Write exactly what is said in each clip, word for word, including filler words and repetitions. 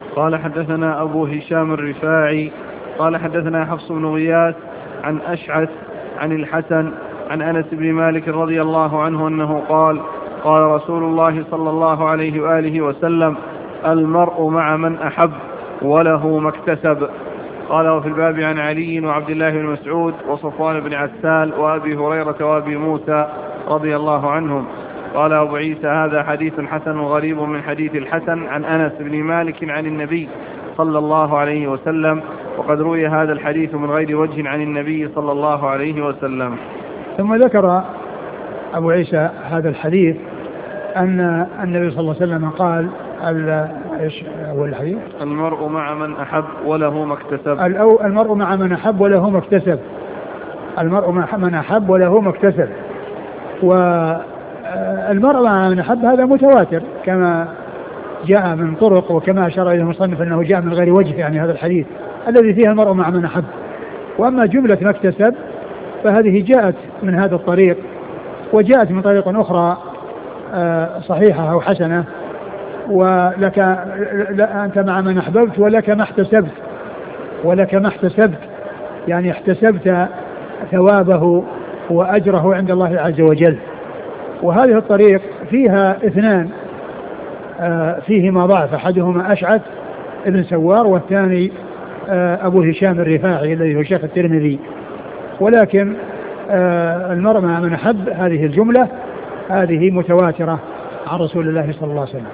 قال حدثنا أبو هشام الرفاعي قال حدثنا حفص بن غياث عن أشعث عن الحسن عن أنس بن مالك رضي الله عنه أنه قال قال رسول الله صلى الله عليه وآله وسلم المرء مع من أحب وله ما اكتسب. قال وفي الباب عن علي وعبد الله بن مسعود وصفوان بن عسال وأبي هريرة وأبي موسى رضي الله عنهم. قال أبو عيسى هذا حديث حسن غريب من حديث الحسن عن أنس بن مالك عن النبي صلى الله عليه وسلم، وقد روي هذا الحديث من غير وجه عن النبي صلى الله عليه وسلم. ثم ذكر أبو عيسى هذا الحديث أن النبي صلى الله عليه وسلم قال إيش هو الحديث؟ المرء مع من أحب وله ما اكتسب. المرء مع من أحب وله ما اكتسب. المرء مع من أحب وله ما اكتسب. والمرء مع من أحب هذا متواتر كما جاء من طرق، وكما أشار إليه المصنف أنه جاء من غير وجه، يعني هذا الحديث الذي فيه المرء مع من أحب. وأما جملة ما اكتسب فهذه جاءت من هذا الطريق، وجاءت من طريق أخرى صحيحة أو حسنة، ولك لا أنت مع من أحببت ولك ما احتسبت، ولك ما احتسبت يعني احتسبت ثوابه وأجره عند الله عز وجل. وهذه الطريق فيها اثنان فيهما ضعف، أحدهما أشعث ابن سوار والثاني أبو هشام الرفاعي الذي هو شيخ الترمذي. ولكن المرء مع من أحب هذه الجملة هذه متواترة عن رسول الله صلى الله عليه وسلم.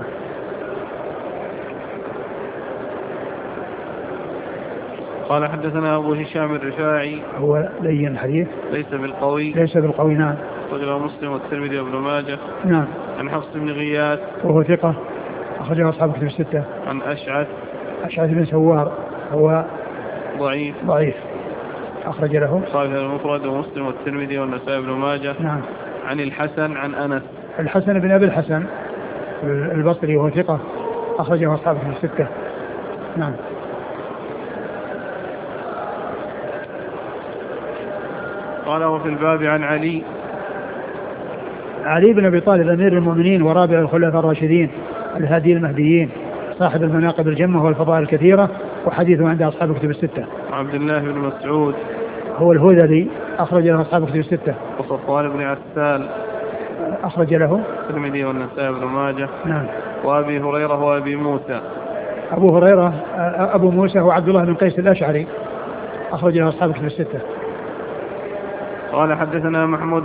قال حدثنا أبو هشام الرفاعي هو لين الحديث ليس بالقوي ليس بالقوي نعم، رجل مسلم والترمذي وابن ماجه نعم. عن حفص بن غياث وهو ثقة أخرجه أصحاب كتب الستة. عن أشعث أشعث بن سوار هو ضعيف ضعيف أخرج له صاحب المفرد ومسلم والترمذي والنسائي وابن ماجه. نعم. عن الحسن عن أنس الحسن بن أبي الحسن البصري وهو ثقة أخرجه أصحاب كتب الستة. نعم. قال وفي الباب عن علي علي بن أبي طالب أمير المؤمنين ورابع الخلفاء الراشدين الهادي المهديين صاحب المناقب الجمة والفضائل الكثيرة، وحديثه عند أصحاب كتب الستة. عبد الله بن مسعود هو الهذلي أخرج له أصحاب كتب الستة. وصفوان بن عسال أخرج له الترمذي والنسائي وابن ماجه. نعم. وأبي هريرة وأبي موسى أبو هريرة أبو موسى هو عبد الله بن قيس الأشعري أخرج له أصحاب كتب الستة. قال حدثنا محمود